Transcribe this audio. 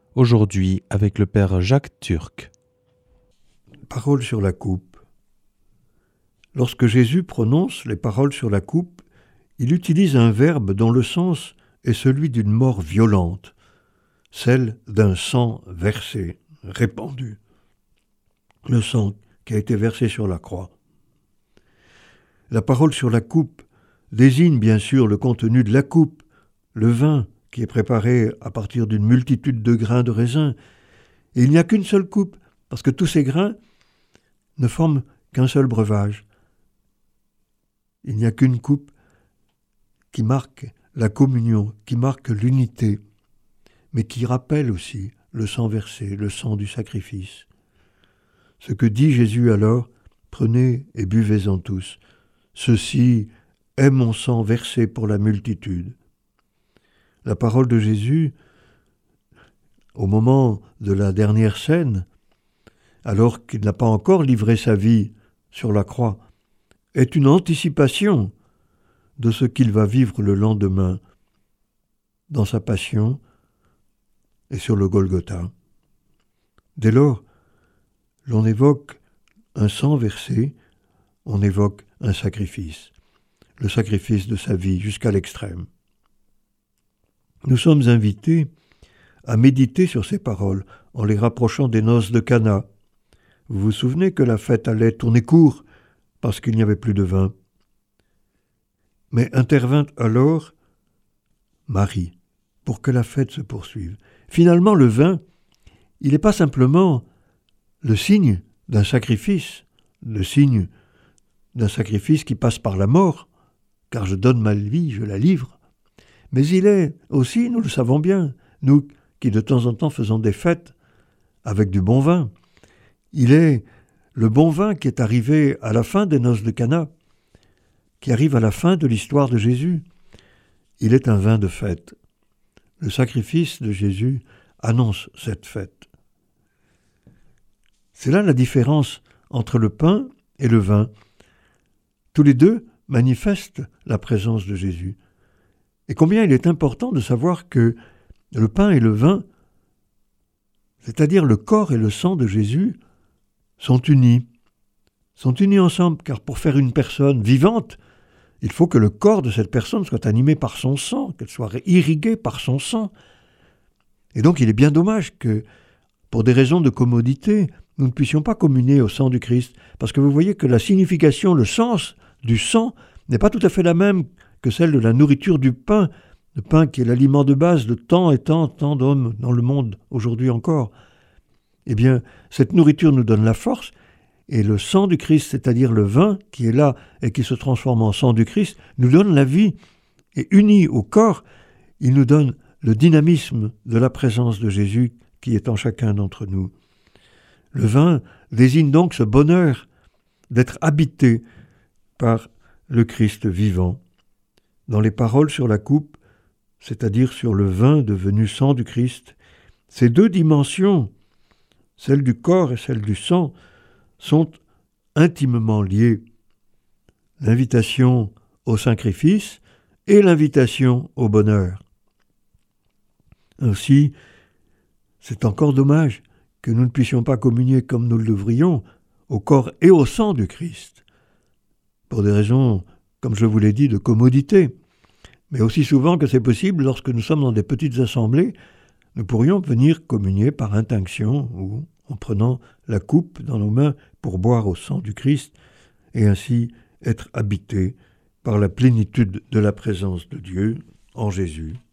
Aujourd'hui avec le Père Jacques Turc. Paroles sur la coupe. Lorsque Jésus prononce les paroles sur la coupe, il utilise un verbe dont le sens est celui d'une mort violente, celle d'un sang versé, répandu. Le sang qui a été versé sur la croix. La parole sur la coupe désigne bien sûr le contenu de la coupe, le vin qui est préparé à partir d'une multitude de grains de raisin. Et il n'y a qu'une seule coupe, parce que tous ces grains ne forment qu'un seul breuvage. Il n'y a qu'une coupe qui marque la communion, qui marque l'unité, mais qui rappelle aussi le sang versé, le sang du sacrifice. Ce que dit Jésus alors, prenez et buvez-en tous. Ceci est mon sang versé pour la multitude. La parole de Jésus, au moment de la dernière scène, alors qu'il n'a pas encore livré sa vie sur la croix, est une anticipation de ce qu'il va vivre le lendemain dans sa passion et sur le Golgotha. Dès lors, l'on évoque un sang versé, on évoque un sacrifice, le sacrifice de sa vie jusqu'à l'extrême. Nous sommes invités à méditer sur ces paroles en les rapprochant des noces de Cana. Vous vous souvenez que la fête allait tourner court parce qu'il n'y avait plus de vin. Mais intervint alors Marie pour que la fête se poursuive. Finalement, le vin, il n'est pas simplement le signe d'un sacrifice, le signe d'un sacrifice qui passe par la mort, car je donne ma vie, je la livre. Mais il est aussi, nous le savons bien, nous qui de temps en temps faisons des fêtes avec du bon vin, il est le bon vin qui est arrivé à la fin des noces de Cana, qui arrive à la fin de l'histoire de Jésus. Il est un vin de fête. Le sacrifice de Jésus annonce cette fête. C'est là la différence entre le pain et le vin. Tous les deux manifestent la présence de Jésus. Et combien il est important de savoir que le pain et le vin, c'est-à-dire le corps et le sang de Jésus, sont unis ensemble, car pour faire une personne vivante, il faut que le corps de cette personne soit animé par son sang, qu'elle soit irriguée par son sang. Et donc il est bien dommage que, pour des raisons de commodité, nous ne puissions pas communier au sang du Christ, parce que vous voyez que la signification, le sens du sang n'est pas tout à fait la même que celle de la nourriture du pain, le pain qui est l'aliment de base de tant et tant d'hommes dans le monde aujourd'hui encore. Eh bien, cette nourriture nous donne la force, et le sang du Christ, c'est-à-dire le vin qui est là et qui se transforme en sang du Christ, nous donne la vie. Et uni au corps, il nous donne le dynamisme de la présence de Jésus qui est en chacun d'entre nous. Le vin désigne donc ce bonheur d'être habité par le Christ vivant. Dans les paroles sur la coupe, c'est-à-dire sur le vin devenu sang du Christ, ces deux dimensions, celle du corps et celle du sang, sont intimement liées. L'invitation au sacrifice et l'invitation au bonheur. Ainsi, c'est encore dommage que nous ne puissions pas communier comme nous le devrions au corps et au sang du Christ, pour des raisons, comme je vous l'ai dit, de commodité. Mais aussi souvent que c'est possible, lorsque nous sommes dans des petites assemblées, nous pourrions venir communier par intinction ou en prenant la coupe dans nos mains pour boire au sang du Christ et ainsi être habités par la plénitude de la présence de Dieu en Jésus.